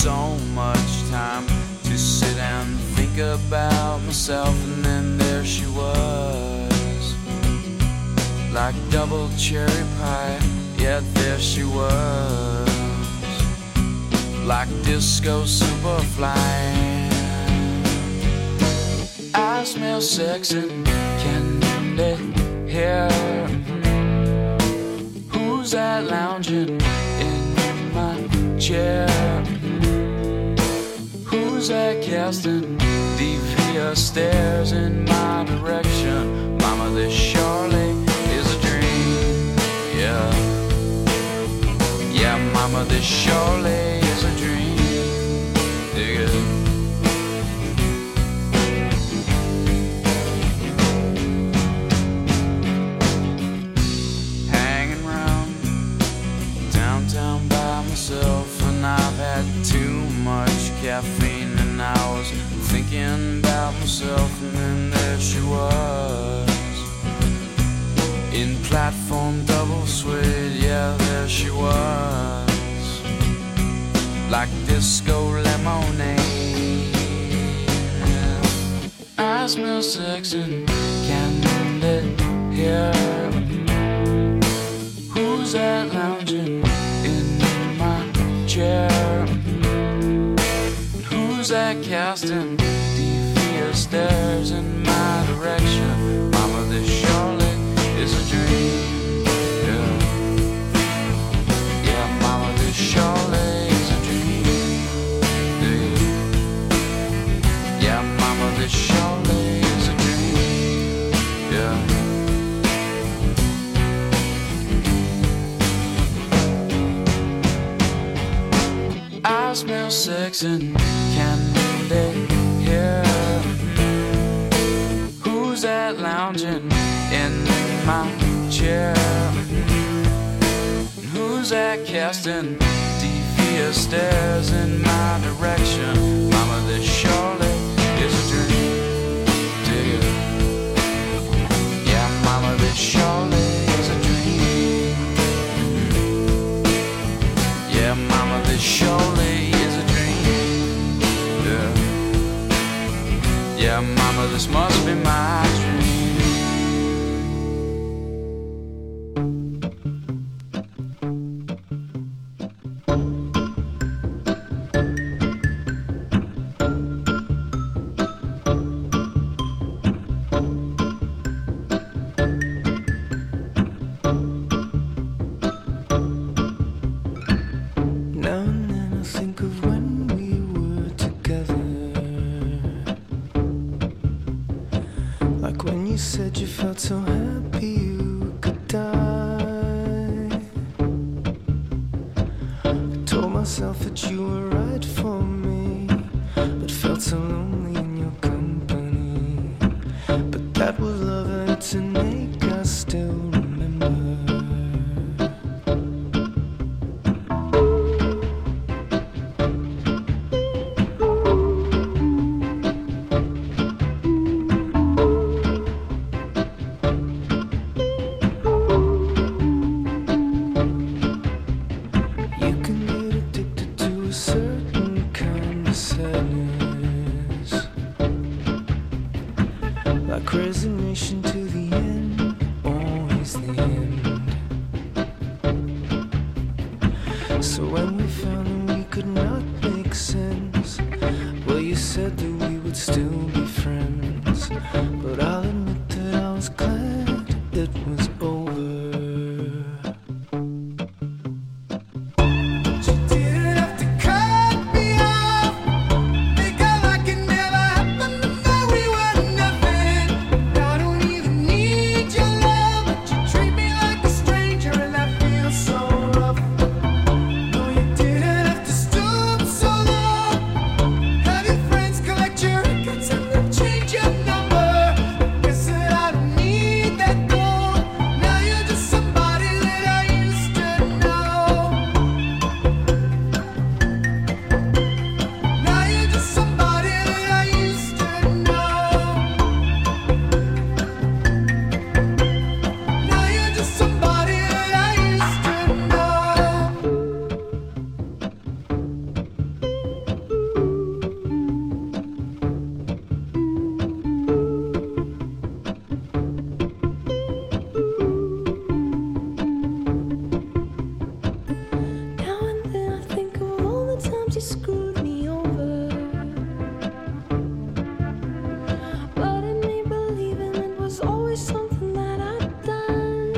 so much time to sit and think about myself, and then there she was, like double cherry pie. Yeah, there she was, like disco superfly. I smell sex and candy here. Who's that lounging in my chair? Who's that casting devious stares in my direction? Mama, this surely is a dream. Yeah, yeah, mama, this surely is a dream. Dig it. Hanging around downtown by myself, and I've had too much caffeine, and I was thinking about myself, and then there she was, in platform double suede. Yeah, there she was, like disco lemonade. I smell sex and candy here. Who's that lounging in my chair? Who's that casting devious stares in my direction? Mama, this surely is a dream. Yeah, yeah, mama, this surely is a dream. Yeah, mama, this surely is a dream. Yeah. I smell sex and candy here. Who's that lounging in my chair? Who's that casting devious stares in my direction? Mama, this surely is a dream. Dig it. Yeah, mama, this surely is a dream. Yeah, mama, this surely is a dream. Yeah, yeah, mama, this must be my dream. Now and then I think of when we were together, like when you said you felt so happy you could die. I told myself that you were right for me, but felt so lonely in your company. But that was love and it's an ache I still remember. You can get addicted to a certain kind of sadness, like resignation to the end, always the end. So when we found that we could not make sense, well, you said that we would still be friends. But I'll admit that I was glad it was over. So rough. No, you didn't have to stoop so low. screwed me over. But in me believing it was always something that I'd done.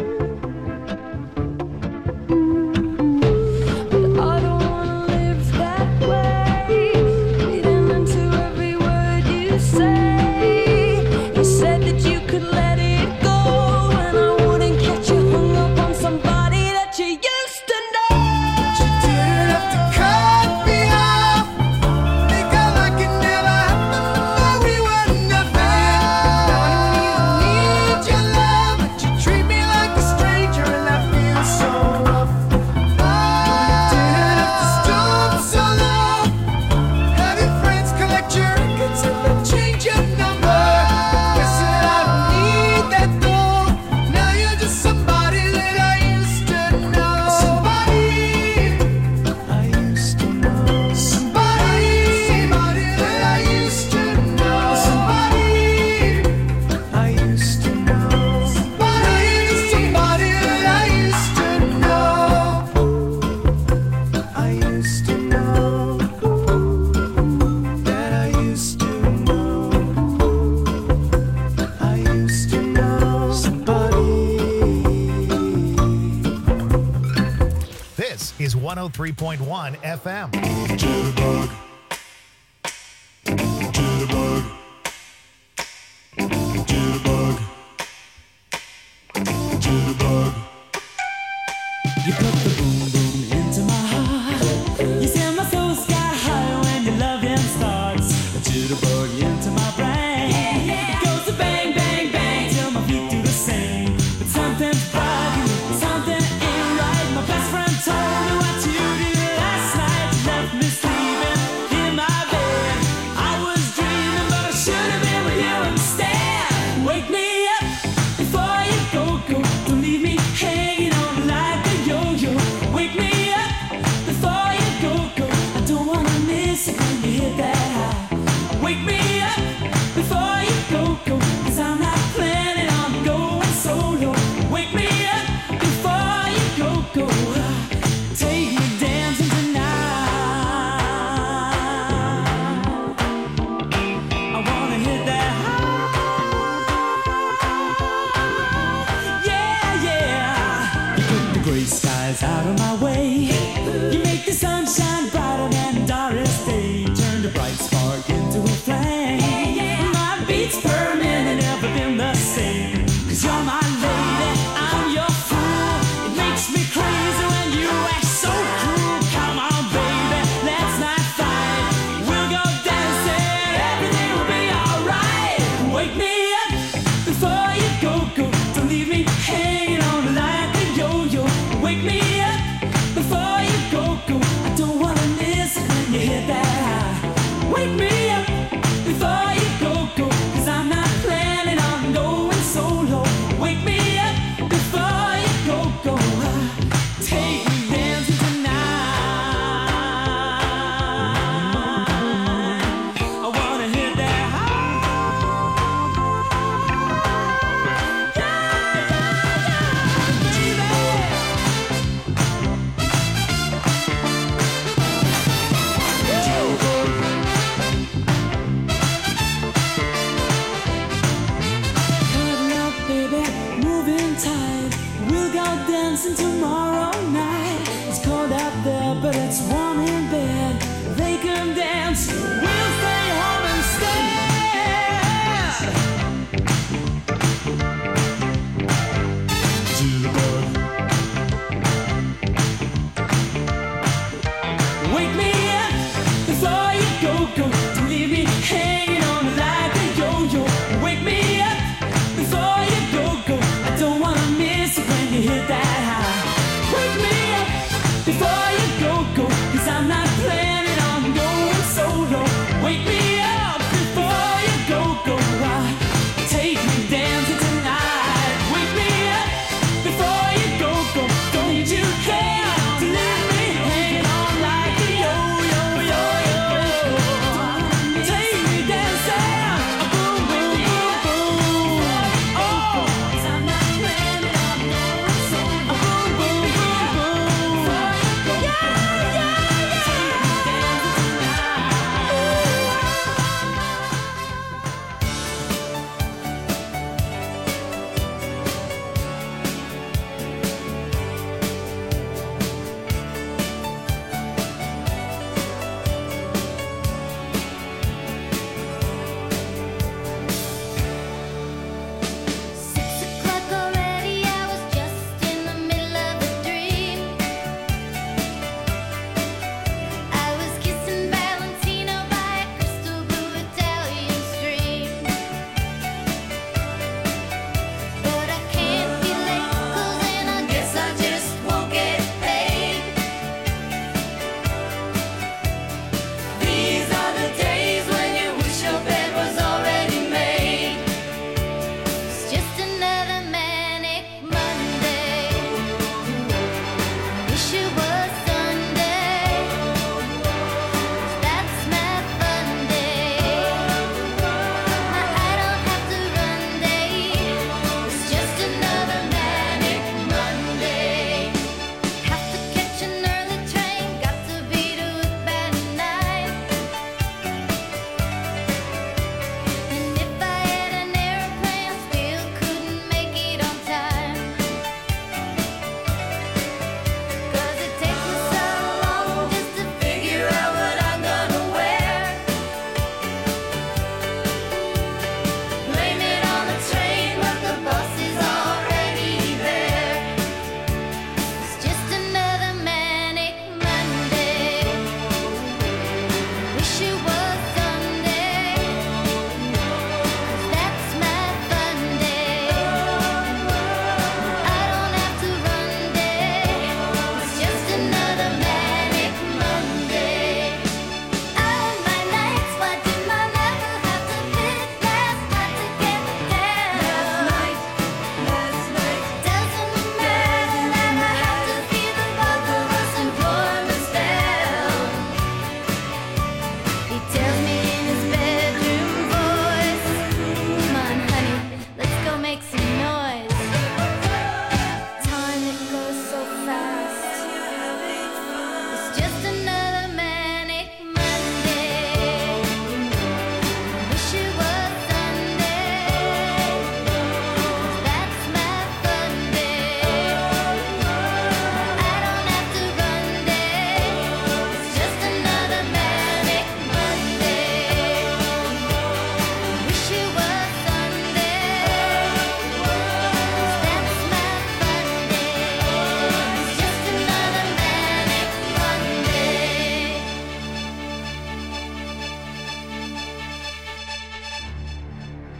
But I don't wanna live that way, reading into every word you say. You said that you could let it go, and I wouldn't catch you hung up on somebody that you used to know. But you didn't have to cut me off. Make out like it never happened, that we were nothing. Now I don't even need your love, but you treat me like a stranger, and that feels so rough. You didn't have to stoop so low. Have your friends collect your records and then change your number. Guess that I don't need that though. Now you're just somebody that I used to know. Somebody I used to know. Somebody that I used to know. Somebody I used to know. somebody that I used to know. I used to know that I used to know. I used to know somebody. This is 103.1 FM. Jitterbug. Jitterbug. Jitterbug. Jitterbug. You put the boom boom into my heart. You send my soul sky high when your loving starts. A jitterbug into my brain. It goes to bang bang bang till my feet do the same. But something's bugging, something ain't right. My best friend told me what you did last night. You left me sleeping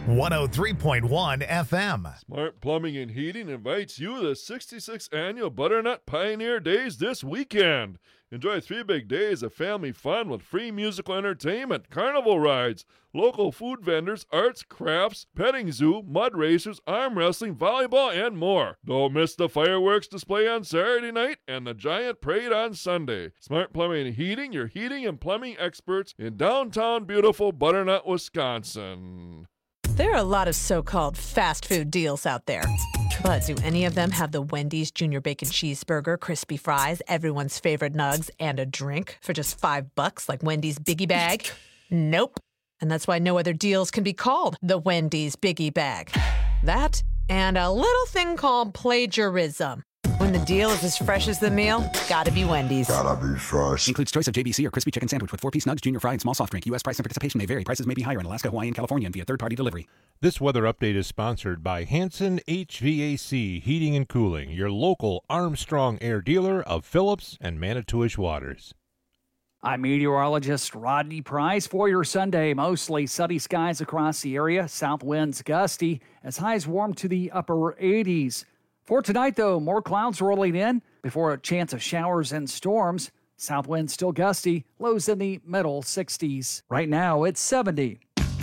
103.1 FM. Smart Plumbing and Heating invites you to the 66th Annual Butternut Pioneer Days this weekend. Enjoy 3 big days of family fun with free musical entertainment, carnival rides, local food vendors, arts, crafts, petting zoo, mud racers, arm wrestling, volleyball, and more. Don't miss the fireworks display on Saturday night and the giant parade on Sunday. Smart Plumbing and Heating, your heating and plumbing experts in downtown beautiful Butternut, Wisconsin. There are a lot of so-called fast food deals out there. But do any of them have the Wendy's Junior Bacon Cheeseburger, crispy fries, everyone's favorite nugs, and a drink for just $5 like Wendy's Biggie Bag? Nope. And that's why no other deals can be called the Wendy's Biggie Bag. That and a little thing called plagiarism. When the deal is as fresh as the meal, gotta be Wendy's. Gotta be fresh. Includes choice of JBC or crispy chicken sandwich with 4-piece nugs, junior fry, and small soft drink. U.S. price and participation may vary. Prices may be higher in Alaska, Hawaii, and California and via third-party delivery. This weather update is sponsored by Hanson HVAC Heating and Cooling, your local Armstrong Air dealer of Phillips and Manitowish Waters. I'm meteorologist Rodney Price for your Sunday. Mostly sunny skies across the area. South winds gusty as highs warm to the upper 80s. For tonight, though, more clouds rolling in before a chance of showers and storms. South winds still gusty, lows in the middle 60s. Right now, it's 70.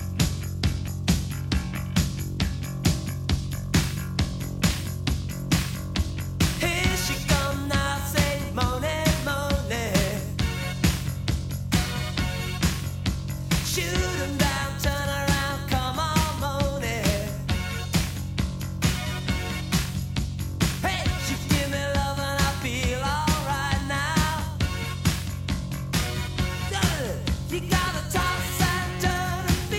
Here she come now, say money, money. Shoot 'em down, turn around, come on, money. Hey, she give me love and I feel alright now. You gotta toss and turn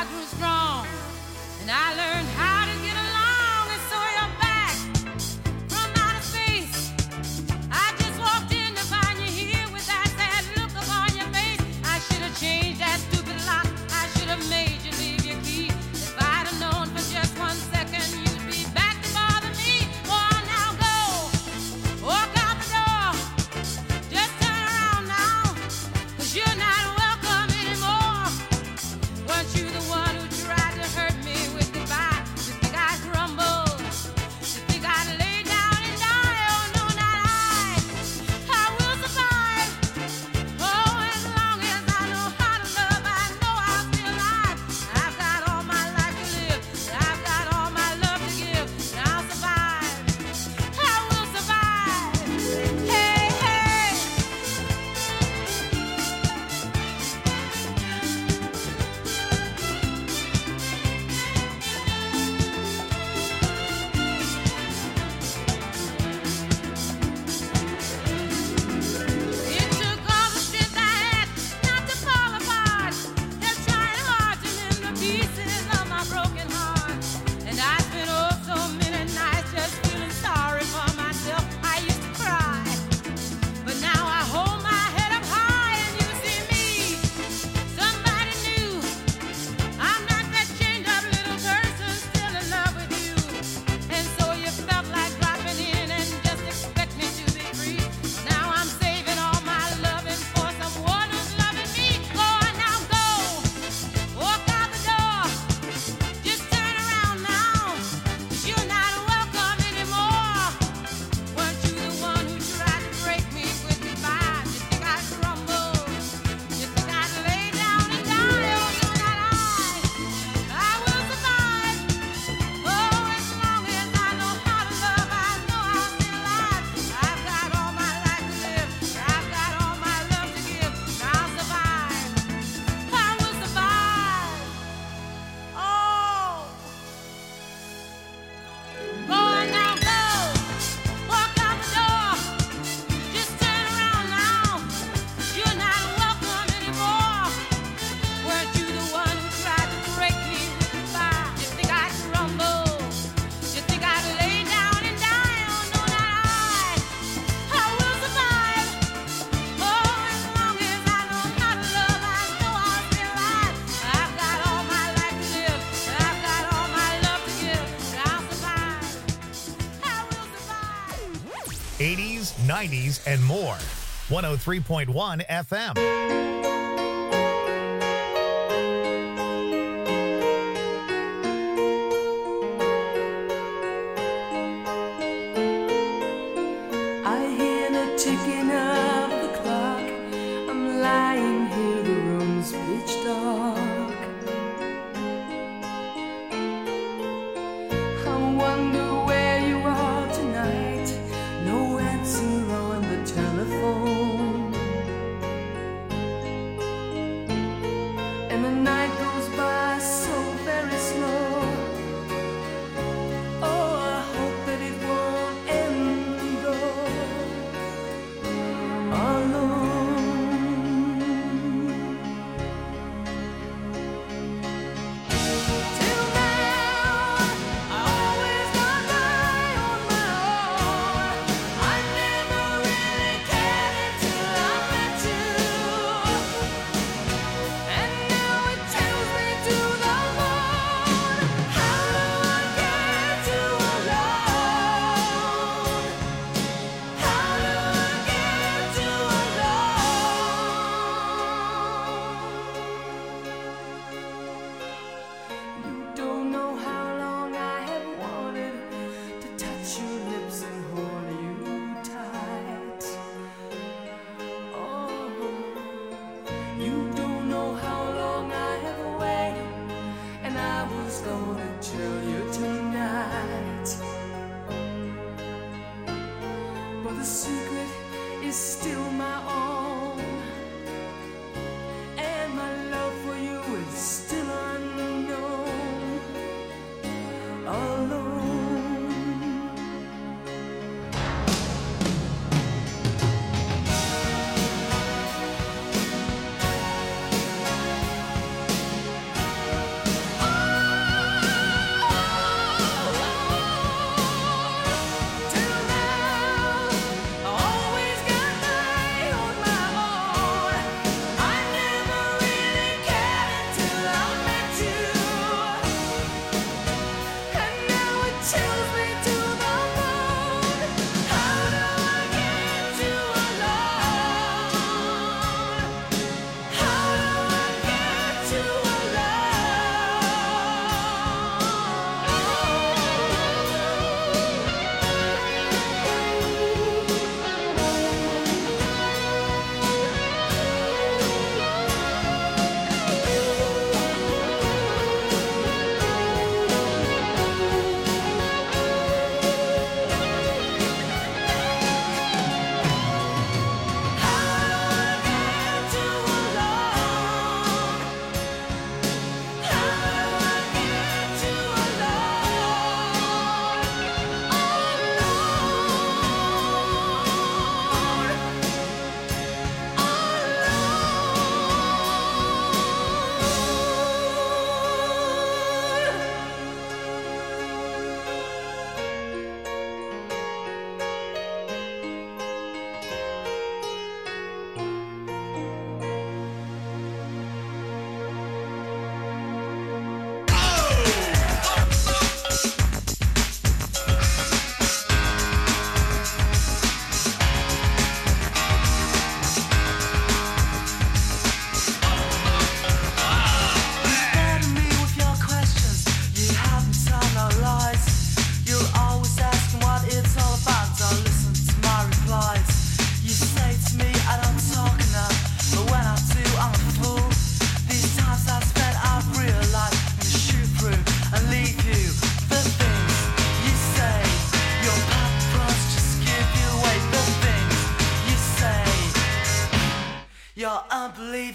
grew strong, and I learned how to get along, and so you're back from outer space. I just walked in to find you here with that sad look upon your face. I should have changed that stupid lock. I should have made you leave your key. If I'd have known for just 1 second you'd be back to bother me. Oh, now go, walk out the door. Just turn around now, 'cause you're not welcome anymore. Weren't you the one who tried to hurt me with goodbye? You think I'd crumble? You think I'd lay down and die? Oh, no, not I. I will survive. Oh, as long as I know how to love, I know I'll be alive. I've got all my life to live. I've got all my love to give. And I'll survive. I will survive. Hey, hey. It took all the strength I had not to fall apart. Just trying hard to mend the pieces of my broken heart. And I spent oh so many nights just feeling sorry for myself. I used to cry, but now I hold my head up high and you see me, somebody new. I'm not that chained up little person still in love with you. And so you felt like dropping in and just expect me to be free. Now I'm saving all my loving for someone who's loving me. Go on now, go, walk out the door. Just turn around now, 'cause you're not welcome anymore. Weren't you the one who tried to break me with goodbye? You think I'd crumble? You think I'd lay down and die? Oh, no, not I. I will survive. Oh, as long as I know how to love, I know I'll be alive. I've got all my life to live. I've got all my love to give. And I'll survive. I will survive. Oh. Go on now, go. Walk out the door. Just turn around now. 'Cause you're not welcome anymore. Weren't you the one who tried to break me with goodbye? You think I'd crumble? You think I'd lay down and die? Oh, no, not I. I will survive. Oh, as long as I know how to love, I know I'll be alive. I've got all my life to live. I've got all my love to give. And I'll survive. I will survive. 80s, 90s, and more. 103.1 FM. I hear the ticking of the clock. I'm lying here, the room's pitch dark. I wonder where you are tonight. No answer on the telephone.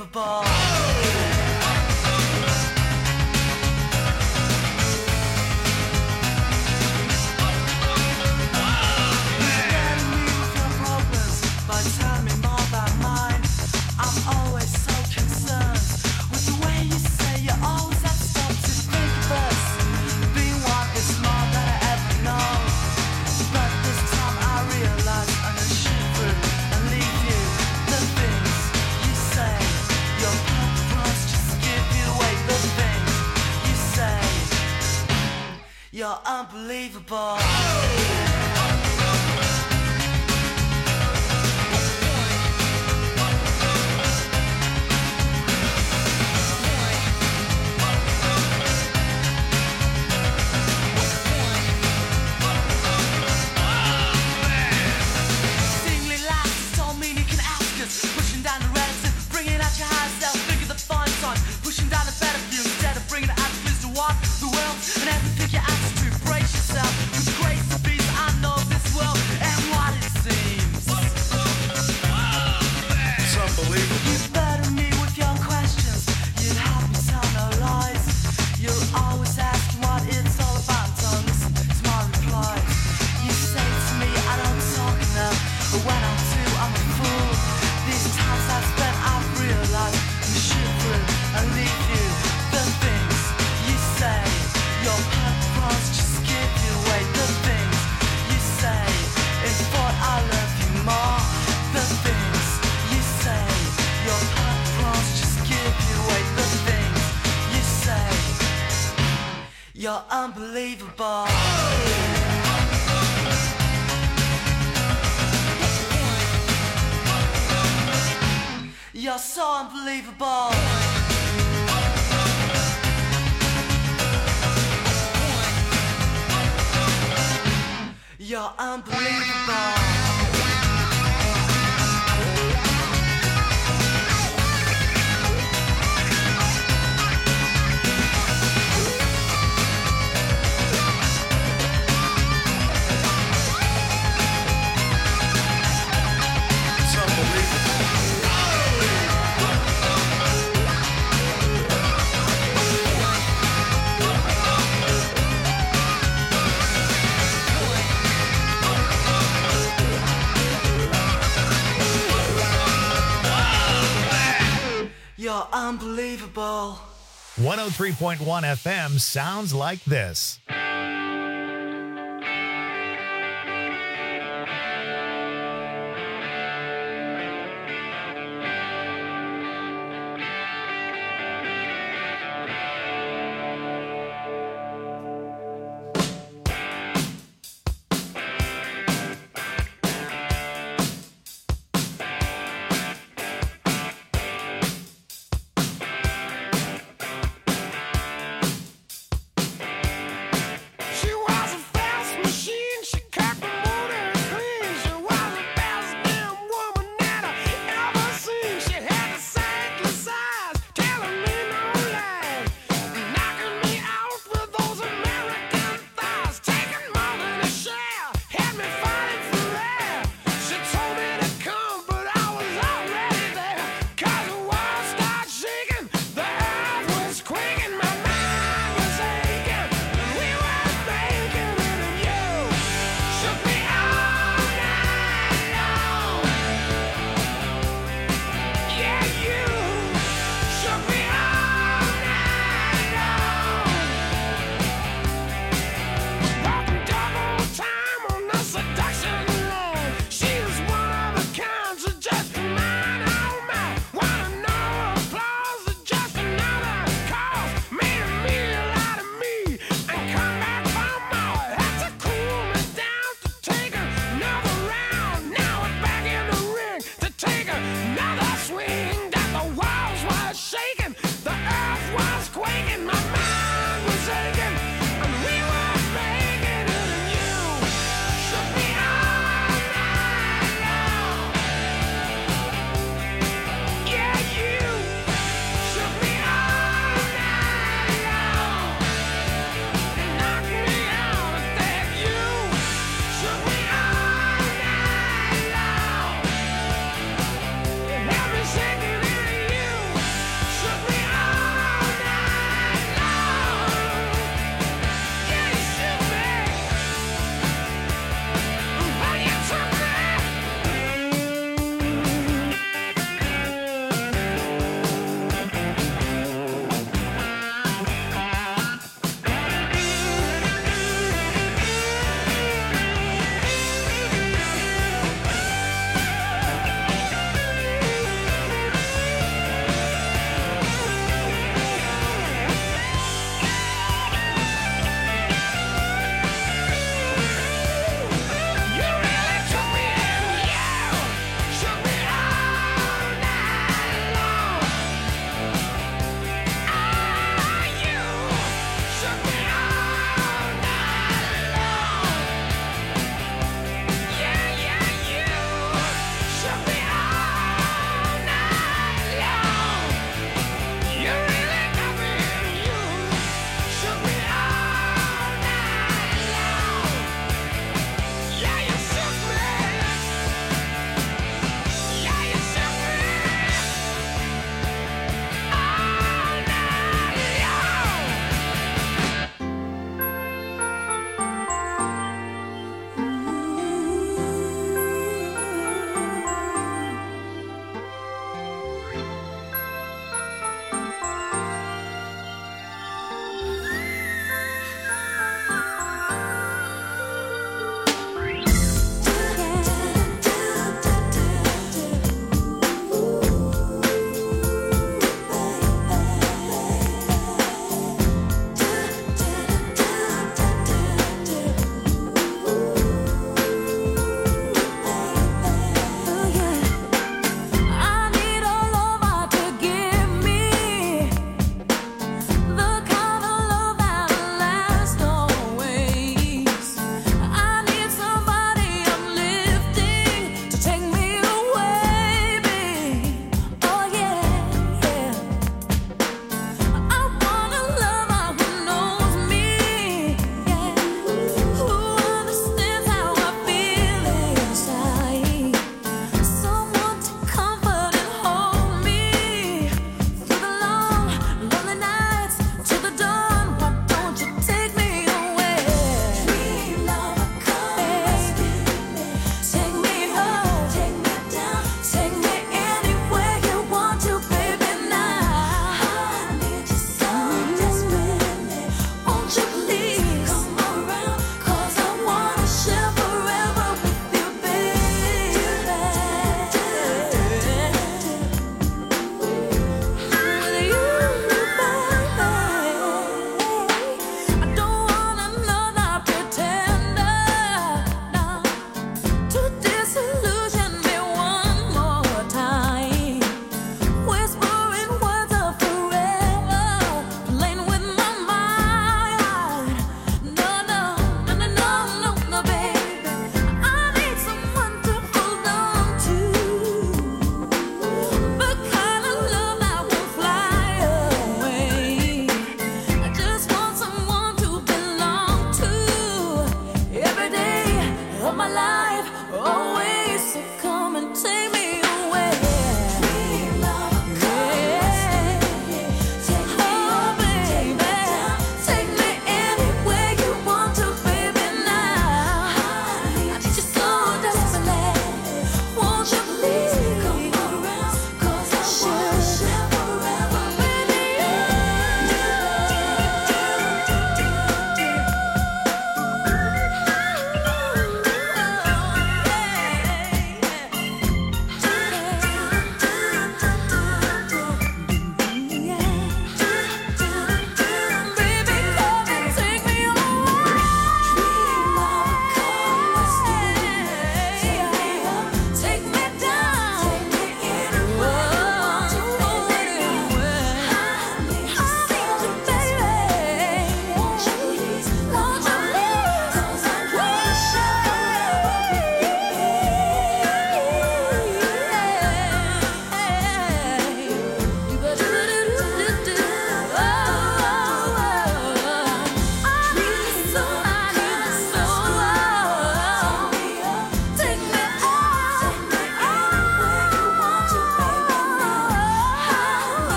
unbelievable. You're unbelievable. Singly lights don't mean you can ask us. Pushing down the relative, bringing out your higher self. Think of the fun son. Pushing down the better view instead of bringing it out to walk the world and everything you ask to brace yourself. With grace and peace, I know this world and what it seems. It's unbelievable. You better me with your questions. You'd have me tell no lies. You're always asking what it's all about. Don't listen to my replies. You say to me I don't talk enough, but when I do, I'm a fool. These times I've spent, I've realized I'm shivering and leave you. The things you say, your purpose just give you away. The things you say, in thought I love you more. The things you say, your purpose just give you away. The things you say, you're unbelievable. You're so unbelievable. You're unbelievable. You're unbelievable. 103.1 FM sounds like this.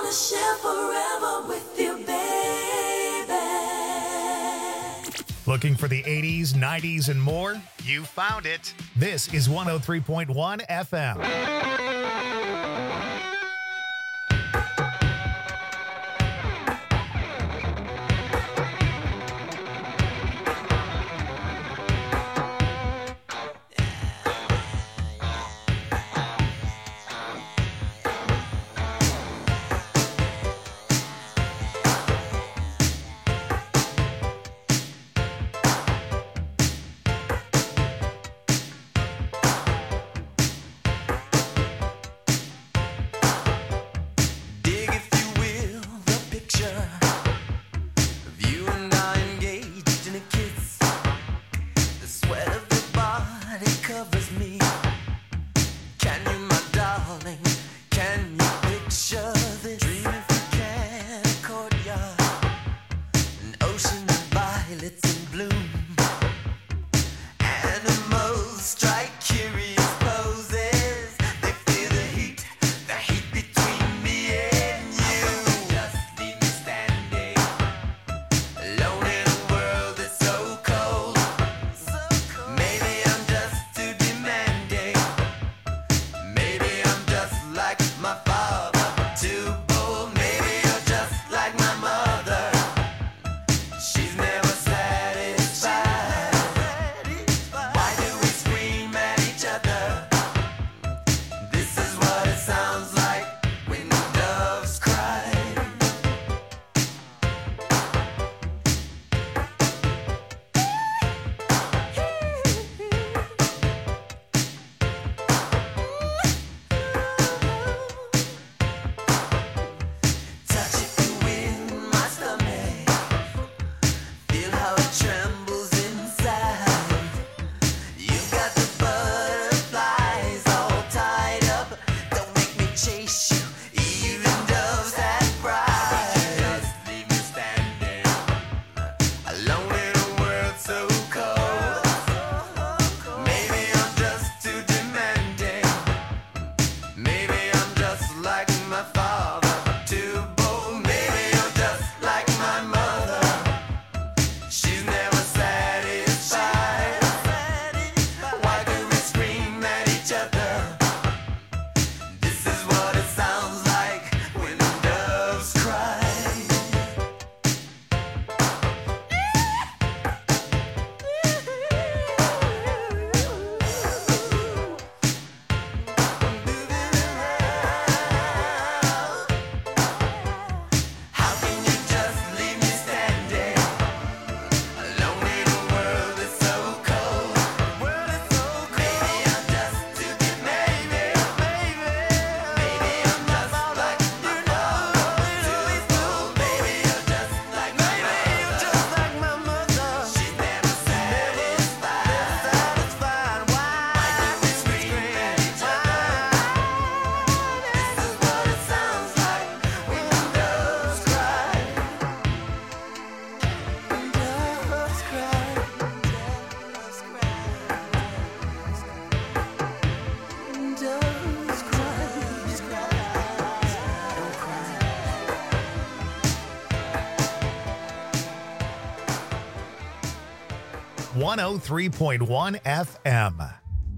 wanna share forever with you, baby. Looking for the 80s, 90s, and more? You found it. This is 103.1 FM. .1 FM.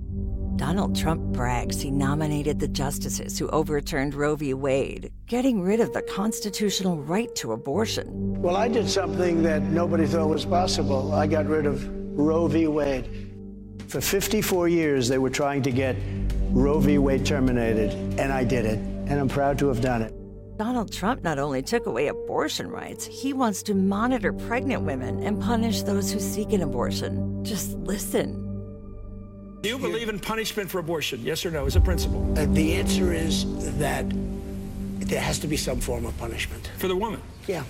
Donald Trump brags he nominated the justices who overturned Roe v. Wade, getting rid of the constitutional right to abortion. Well, I did something that nobody thought was possible. I got rid of Roe v. Wade. For 54 years, they were trying to get Roe v. Wade terminated, and I did it, and I'm proud to have done it. Donald Trump not only took away abortion rights, he wants to monitor pregnant women and punish those who seek an abortion. Just listen. Do you believe in punishment for abortion? Yes or no, as a principle? The answer is that there has to be some form of punishment. For the woman? Yeah.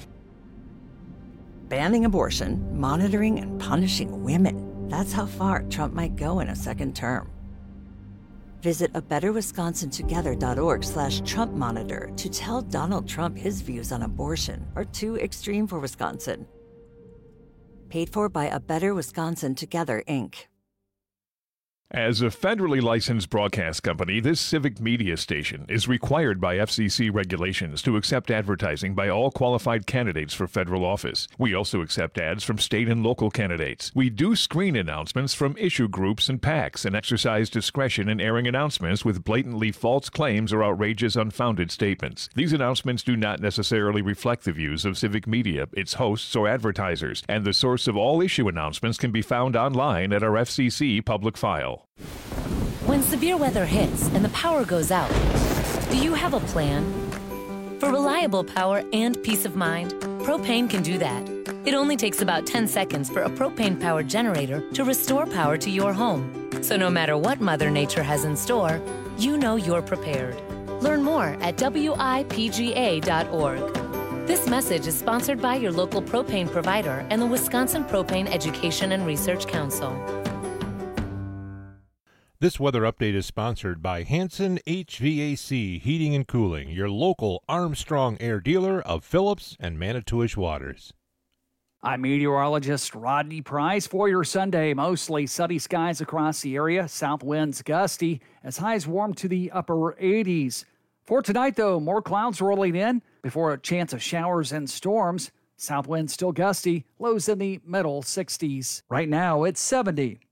Banning abortion, monitoring and punishing women. That's how far Trump might go in a second term. Visit abetterwisconsintogether.org/Trump Monitor to tell Donald Trump his views on abortion are too extreme for Wisconsin. Paid for by A Better Wisconsin Together, Inc. As a federally licensed broadcast company, this civic media station is required by FCC regulations to accept advertising by all qualified candidates for federal office. We also accept ads from state and local candidates. We do screen announcements from issue groups and PACs and exercise discretion in airing announcements with blatantly false claims or outrageous, unfounded statements. These announcements do not necessarily reflect the views of civic media, its hosts, or advertisers, and the source of all issue announcements can be found online at our FCC public file. When severe weather hits and the power goes out, do you have a plan? For reliable power and peace of mind, Propane can do that. It only takes about 10 seconds for a propane-powered generator to restore power to your home. So no matter what Mother Nature has in store, you know you're prepared. Learn more at WIPGA.org. This message is sponsored by your local propane provider and the Wisconsin Propane Education and Research Council. This weather update is sponsored by Hanson HVAC Heating and Cooling, your local Armstrong Air dealer of Phillips and Manitowish Waters. I'm meteorologist Rodney Price for your Sunday. Mostly sunny skies across the area. South winds gusty as highs warm to the upper 80s. For tonight, though, more clouds rolling in before a chance of showers and storms. South winds still gusty. Lows in the middle 60s. Right now, it's 70.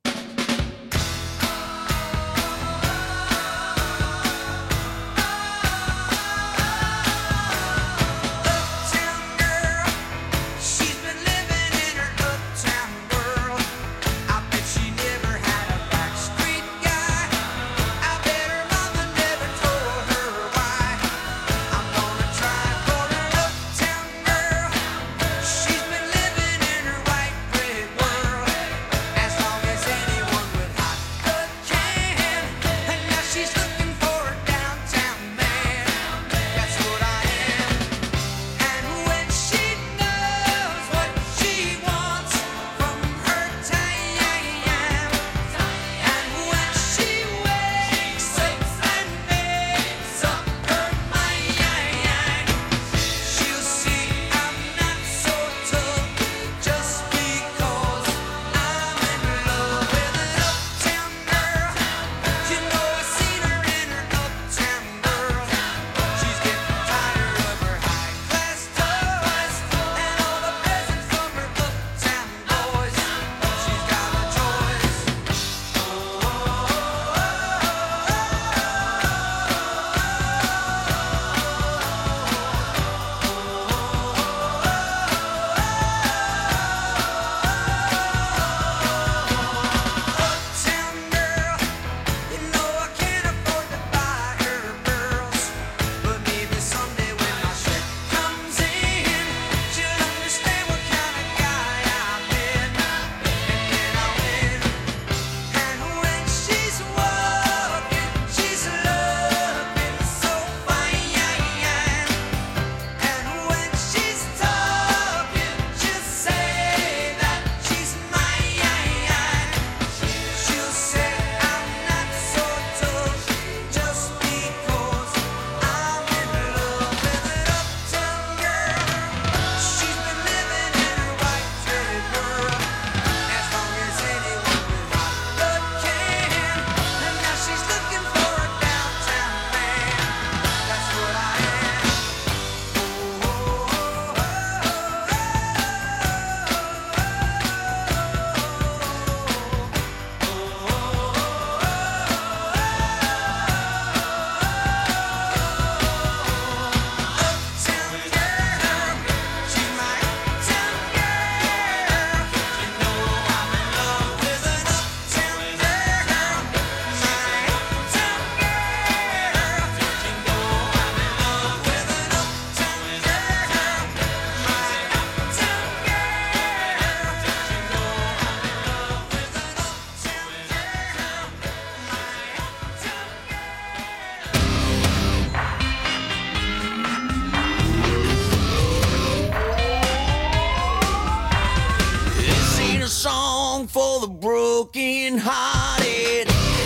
For the broken hearted,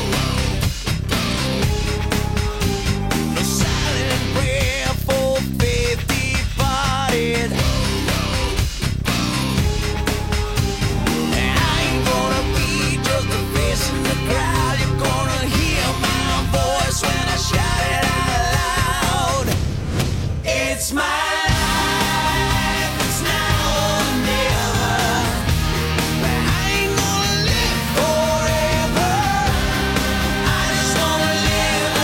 no silent prayer for faith departed. I ain't gonna be just a face in the crowd. It's my life, it's now or never. But I ain't gonna live forever. I just wanna live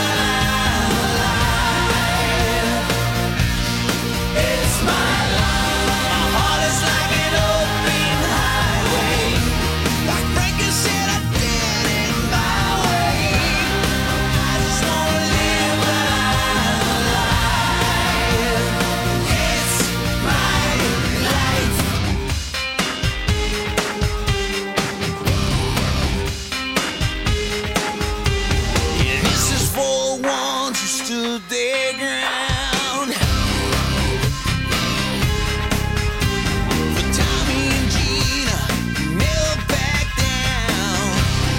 alive. It's my life. My heart is like an open highway. Like Frankie said, I did it my way. I just wanna live alive. It's my life. Yeah, this is for the ones who stood their ground. For Tommy and Gina, who never backed down.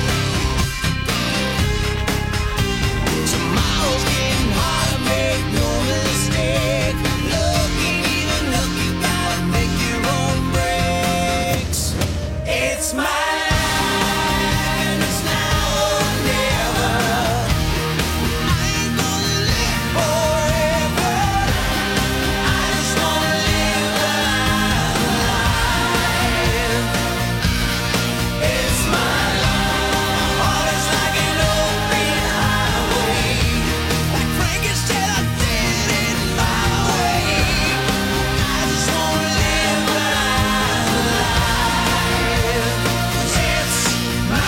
Tomorrow's getting harder, make no mistake. Looking even look, you gotta make your own breaks. It's my life, and it's now or never. I ain't gonna live forever. I just wanna live alive. It's my life. My heart is like an open highway. Like Frankie said, I did it my way. I just wanna live alive. 'Cause it's my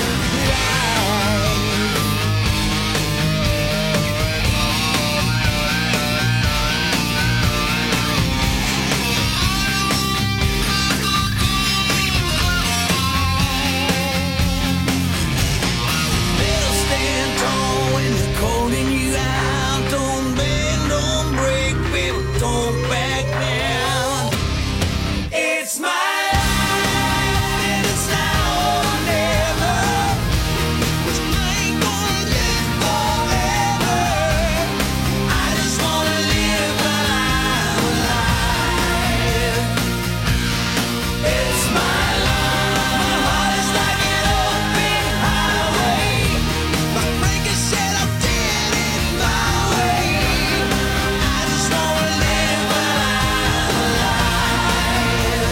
Better stand tall when they're calling you out. Don't bend, don't break, baby, don't back down. It's my life, and it's now or never. 'Cause I ain't gonna live forever. I just wanna live alive. It's my life. My heart is like an open highway. Like Frankie said, I did it my way. I just wanna live alive.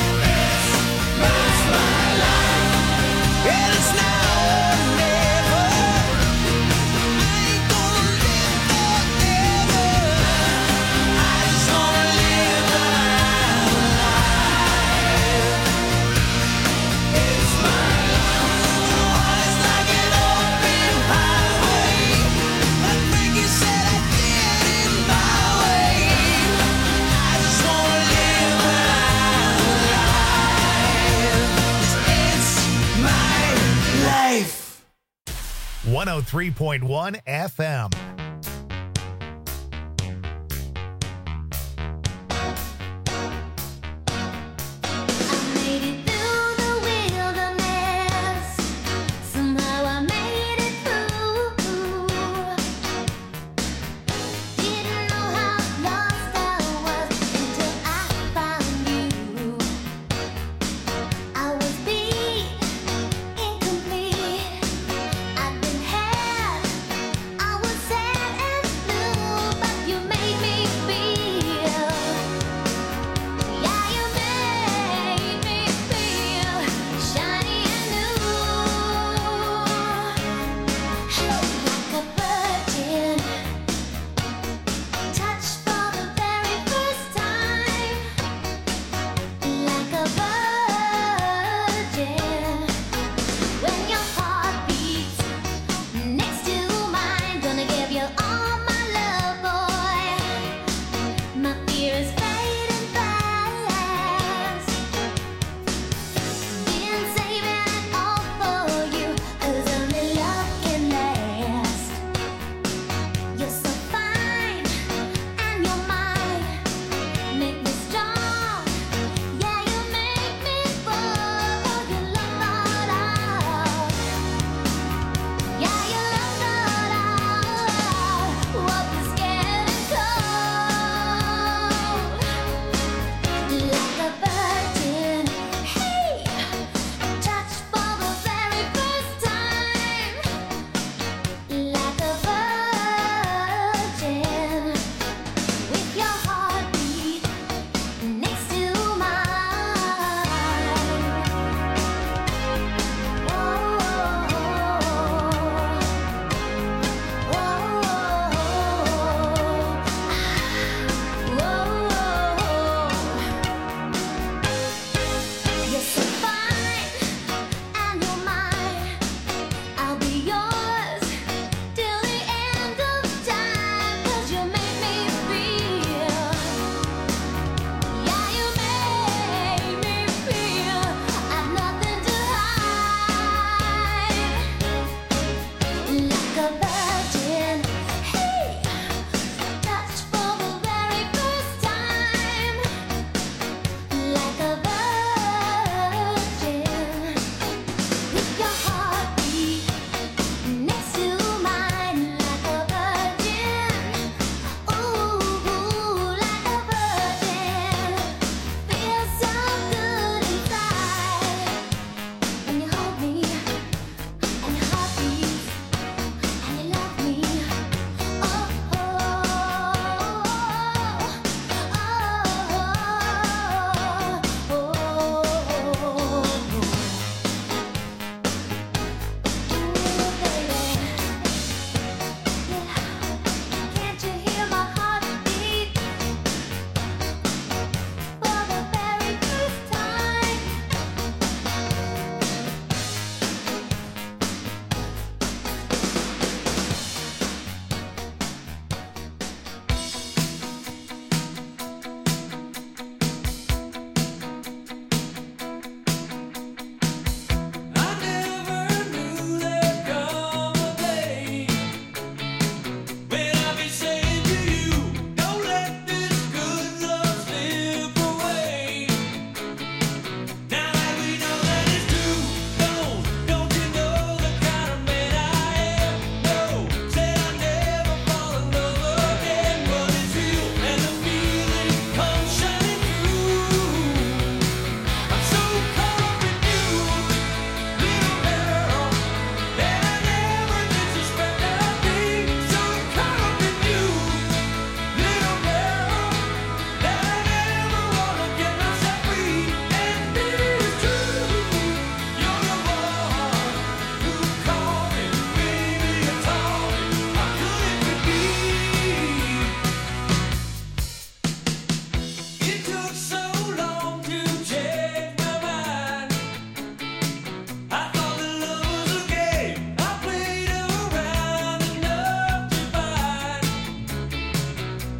It's my life, and it's now or never. I ain't gonna live forever. I just wanna live alive. It's my life. My heart is like an open highway. Like Frankie said, I did it my way. I just wanna live alive. It's my life. 103.1 FM. Somehow I made it through. Didn't know how lost I was until I found you. I was beat, incomplete. I've been had, I was sad.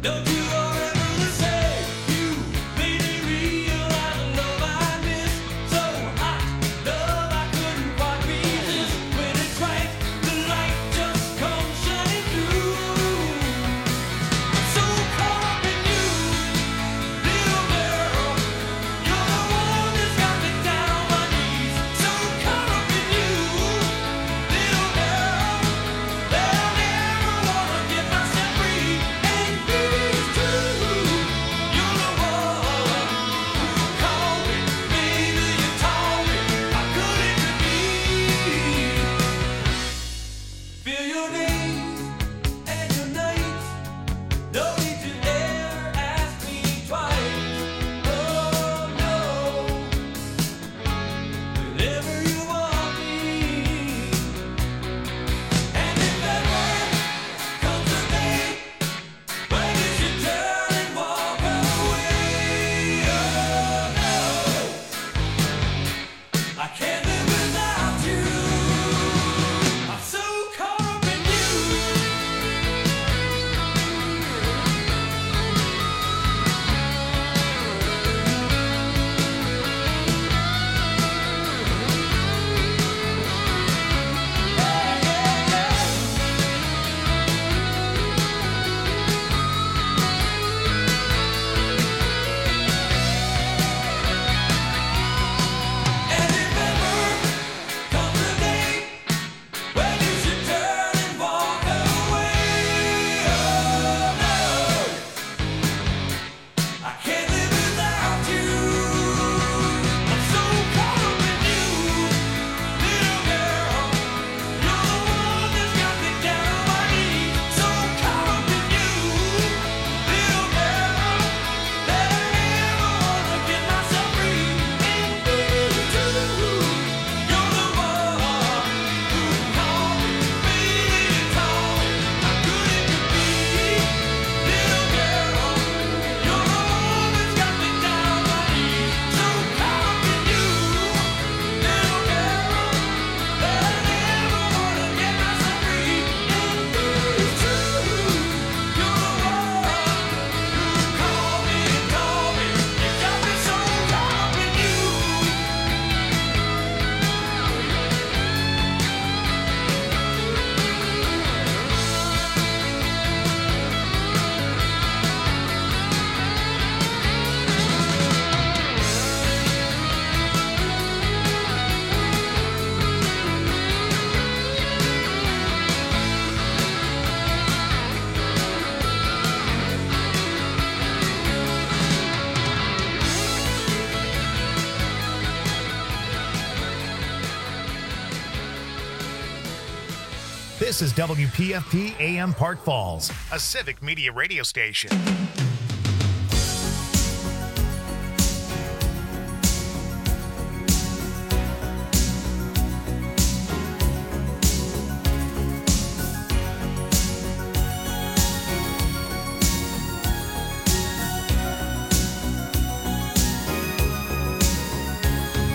This is WPFP AM Park Falls, a civic media radio station.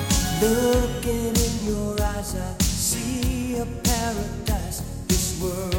Looking in your eyes, I see a paradise. This world